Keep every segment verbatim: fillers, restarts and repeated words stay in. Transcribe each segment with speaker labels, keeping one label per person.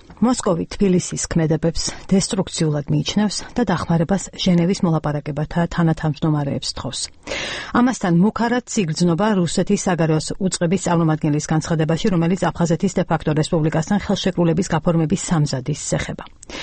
Speaker 1: მოსკოვი თბილისის ქმედებებს დესტრუქციულად მიიჩნევს და დახმარებას ჟენევის მოლაპარაკებათა თანათავმჯდომარეებს თხოვს. ამასთან მუქარად ციგრძნობა რუსეთის საგარეო უწყების წარმომადგენლის განცხადებაში, რომელიც აფხაზეთის დე-ფაქტო რესპუბლიკასთან ხელშეკრულების გაფორმების სამზადის ეხება.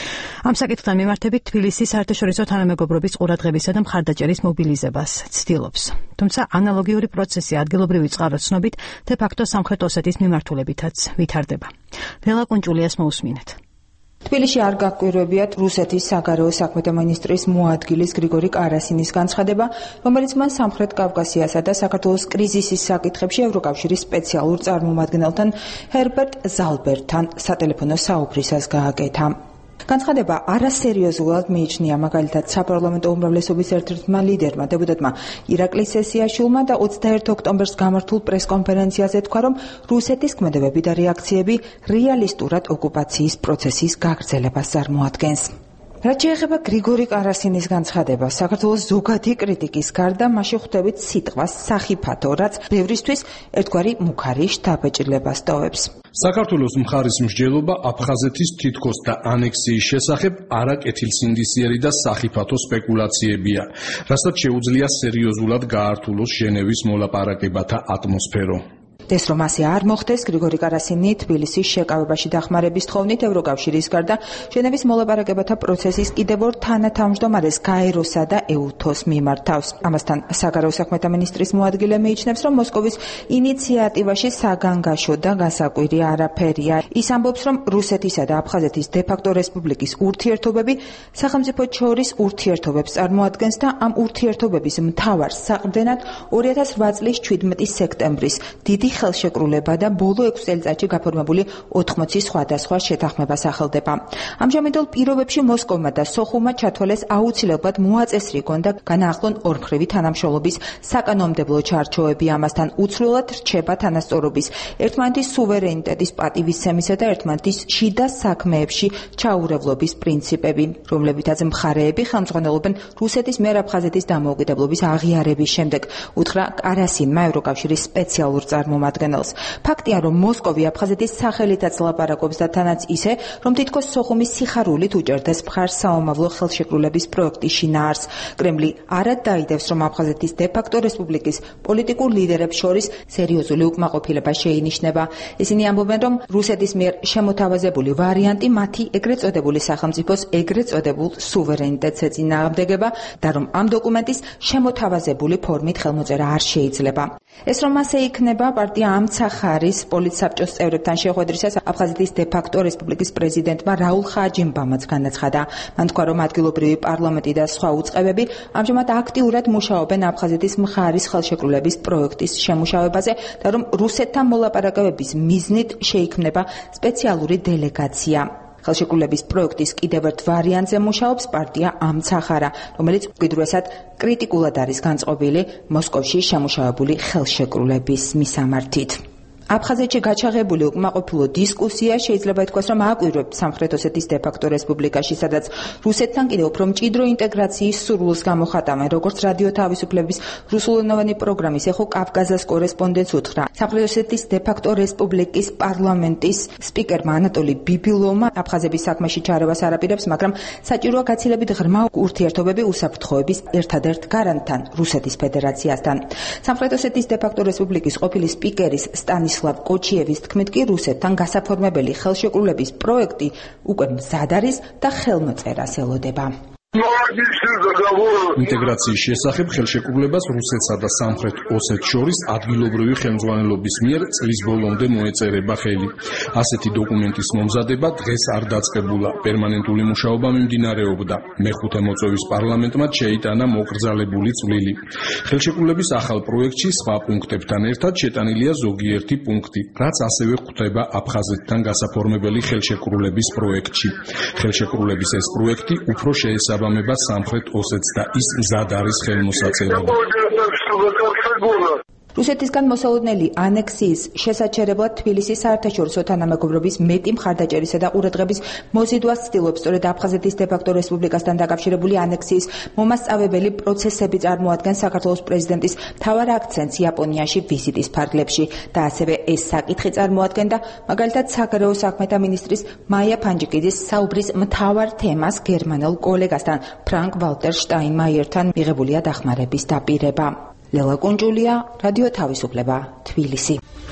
Speaker 1: ამ საკითხთან მიმართებით თბილისის საერთაშორისო თანამეგობრობის ყურადღებისა და მხარდაჭერის მობილიზებას ცდილობს. თუმცა ანალოგიური პროცესი ადგილობრივი წყაროსნობით დე-ფაქტო სამხრეთ ოსეთის მიმართულებითაც ვითარდება. ლელა კუნჭულიას მოусმინეთ.
Speaker 2: თბილისში არ გაკვირვებიათ რუსეთის საგარეო საქმეთა მინისტრის მოადგილის გრიგორი კარასინის განცხადება, რომელიც მან სამხრეთ კავკასიასა და საქართველოს კრიზისის საკითხებში ევროკავშირის სპეციალურ წარმომადგენელთან ჰერბერტ ზალბერთან სატელეფონო საუბრისას გააკეთა. განცხადება არასერიოზულად მიიჩნია მაგალითად საპარლამენტო უმრავლესობის ერთ-ერთმა ლიდერმა დეპუტატმა ირაკლი სესიაშვილმა და ოცდაერთი ოქტომბერს გამართულ პრესკონფერენციაზე თქვა, რომ რუსეთის ქმედებები და რეაქციები რეალისტურად ოკუპაციის პროცესის გაგრძელებას წარმოადგენს. რაც შეეხება გრიგორი კარასინის განცხადებას, საქართველოს ზოგადი კრიტიკის გარდა მასში ხვდებით სიტყვას სახიფათო, რაც ბევრისთვის ერთგვარი მუქარი შთაბეჭდილებას ტოვებს.
Speaker 3: საქართველოს მხარის მსჯელობა აფხაზეთის თითქოს და ანექსიის შესახებ არაკეთილსინდისიერი და სახიფათო სპეკულაციებია, რასაც შეუძლია სერიოზულად გაართულოს ჟენევის მოლაპარაკებათა ატმოსფერო.
Speaker 2: ეს რომ ასე არ მოხდეს, გრიგორი კარასინი თბილისის შეკავებაში დახმარების თხოვნით ევროკავშირის გარდა ჟენევის მოლაპარაკებათა პროცესის კიდევ ორ თანათავმჯდომარეს გაეროსა და ეუთოს მიმართავს. ამასთან საგარეო საქმეთა მინისტრის მოადგილე მიიჩნევს, რომ მოსკოვის ინიციატივაში საგანგაშო და გასაკვირი არაფერია. ის ამბობს, რომ რუსეთისა და აფხაზეთის დე-ფაქტო რესპუბლიკის ურთიერთობები სახელმწიფოებს შორის ურთიერთობებს წარმოადგენს და ამ ურთიერთობების მთავარ საყრდენად ორი ათას რვა წლის ჩვიდმეტი სექტემბრის დიდი ხელშეკრულება და ბოლო ექვს წელიწადში გაფორმებული ოთხმოცი სხვადასხვა შეთანხმება სახელდება. ამჟამინდელ პირობებში მოსკოვმა და სოხუმმა ჩათვალეს აუცილებლად მოაწესრიგონ და განაახლონ ორმხრივი თანამშრომლობის საკანონმდებლო ჩარჩოები, ამასთან უცვლელად რჩება თანასწორობის, ერთმანეთის სუვერენიტეტის პატივისცემისა და ერთმანეთის შიდა საქმეებში ჩაურევლობის პრინციპები, რომლებითაც მხარეები ხელმძღვანელობენ რუსეთის მიერ აფხაზეთის დამოუკიდებლობის აღიარების შემდეგ, უთხრა კარასინმა ევროკავშირის სპეციალურ წარმომადგენელს. ფაქტია, რომ მოსკოვი აფხაზეთის სახელითაც ლაპარაკობს და თანაც ისე, რომ თითქოს სოხუმის სიხარულით უჭერდეს მხარს საომავლო ხელშეკრულების პროექტის შინაარსს. კრემლი არად დაიდევს, რომ აფხაზეთის დე-ფაქტო რესპუბლიკის პოლიტიკურ ლიდერებს შორის სერიოზული უკმაყოფილება შეინიშნება. ისინი ამბობენ, რომ რუსეთის მიერ შემოთავაზებული ვარიანტი მათი ეგრეთ წოდებული სახელმწიფოს ეგრეთ წოდებულ სუვერენიტეტს ეწინააღმდეგება და რომ ამ დოკუმენტის შემოთავაზებული ფორმით ხელმოწერა არ შეიძლება. ეს რომ ასე იქნება, პარტია ამცახარის პოლიტსაბჭოს წევრებთან შეხვედრისას აფხაზეთის დე-ფაქტო რესპუბლიკის პრეზიდენტმა რაულ ხაჯიმბამაც განაცხადა. მან თქვა, რომ ადგილობრივი პარლამენტი და სხვა უწყებები ამჟამად აქტიურად მუშაობენ აფხაზეთის მხარის ხელშეკრულების პროექტის შემუშავებაზე და რომ რუსეთთან მოლაპარაკებების მიზნით შეიქმნება სპეციალური დელეგაცია. ხელშეკრულების პროექტის კიდევ ერთ ვარიანტზე მუშაობს პარტია ამცახარა, რომელიც უკიდურესად კრიტიკულად არის განწყობილი მოსკოვში შემუშავებული ხელშეკრულების მისამართით. აფხაზეთში გაჩაღებული უკმაყოფილო დისკუსია შეიძლება ითქვას, რომ აკვირვებთ სამხრეთ ოსეთის დე-ფაქტო რესპუბლიკაში, სადაც რუსეთთან კიდევ უფრო მჭიდრო ინტეგრაციის სურვილს გამოხატავენ, როგორც რადიო თავისუფლების რუსულენოვანი პროგრამის ეხო კავკაზას კორესპონდენტს უთხრა. სამხრეთ ოსეთის დე-ფაქტო რესპუბლიკის პარლამენტის სპიკერმა ანატოლი ბიბილოვმა აფხაზების საქმეში ჩარევას არაპირებს, მაგრამ საჭიროა გაცილებით ღრმა ურთიერთობები უსაფრთხოების ერთადერთ გარანტთან, რუსეთის ფედერაციასთან. სამხრეთ ოსეთის დე-ფაქტო რესპუბლიკის ყოფილი სპიკერის სტანის კოჩიევის თქმით კი რუსეთთან გასაფორმებელი ხელშეკრულების პროექტი უკვე მზად არის და ხელმოწერას ელოდება.
Speaker 3: ინტეგრაციის შესახებ ხელშეკრულებას რუსეთსა და სამხრეთ ოსეთს შორის ადგილობრივი ხელმძღვანელობის მიერ წლის ბოლომდე მოეწერება ხელი. ასეთი დოკუმენტის მომზადება დღეს არ დაწყებულა. პერმანენტული მუშაობა მიმდინარეობდა. მეხუთე მოწვევის პარლამენტმა შეიტანა მოკრძალებული წვლილი. ხელშეკრულების ახალ პროექტში სხვა პუნქტებთან ერთად შეტანილია ზოგიერთი პუნქტი, რაც ასევე ხვდება აფხაზეთთან გასაფორმებელი ხელშეკრულების პროექტში. ხელშეკრულების ეს პროექტი უფრო შეესაბამება სამხრეთ ოსეთს და ის მზად არის ხელმოსაწერად.
Speaker 2: რუსეთისგან მოსალოდნელი ანექსიის შესაჩერებლად თბილისის საერთაშორისო თანამეგობრობის მეტი მხარდაჭერისა და ყურადღების მოზიდვას ცდილობს სწორედ აფხაზეთის დე-ფაქტო რესპუბლიკასთან დაკავშირებული ანექსიის მომასწავებელი პროცესები წარმოადგენს საქართველოს პრეზიდენტის მთავარ აქცენტს იაპონიაში ვიზიტის ფარგლებში და ასევე ეს საკითხი წარმოადგენდა მაგალითად საგარეო საქმეთა მინისტრის მაია ფანჯიკიძის საუბრის მთავარ თემას გერმანელ კოლეგასთან ფრანკ ვალტერ შტაინმაიერთან მიღებულია დახმარების დაპირება. ლელა კუნჯულია, რადიო თავისუფლება, თბილისი.